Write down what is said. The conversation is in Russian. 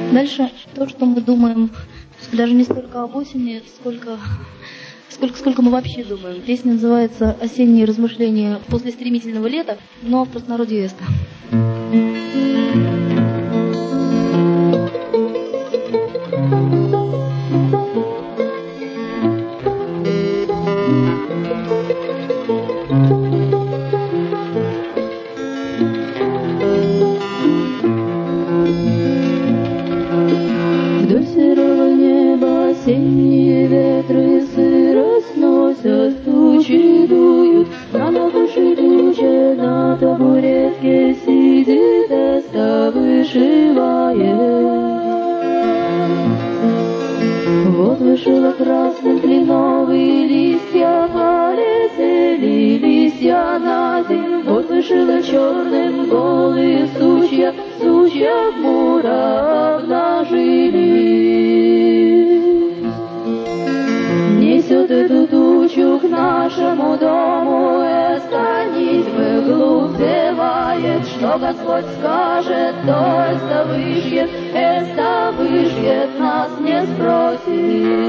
Дальше то, что мы думаем, даже не столько об осени, сколько мы вообще думаем. Песня называется «Осенние размышления после стремительного лета», но в простонародье «Эста». Вдоль серого неба осенние ветры сыро сносят, тучи дуют, на макушке туча, на табуретке сидит, Эста вышивает. Вот вышила красным кленовые листья, полетели листья на землю. Вот вышила черным голые сучья, сучья хмуро обнажились. Несет эту тучу к нашему дому, Эста нитьбы вглубь певает. Что Господь скажет, то Эста вышьет, нас не спросит.